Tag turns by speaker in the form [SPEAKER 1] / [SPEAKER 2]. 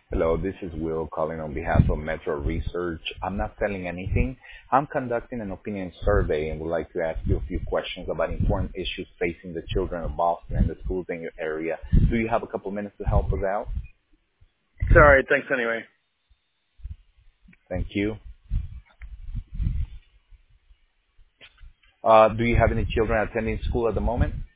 [SPEAKER 1] Hello, this is Will calling on behalf of Metro Research. I'm not selling anything. I'm conducting an opinion survey and would like to ask you a few questions about important issues facing the children of Boston and the schools in your area. Do you have a couple minutes to help us out?
[SPEAKER 2] Sorry, thanks anyway.
[SPEAKER 1] Thank you. Do you have any children attending school at the moment?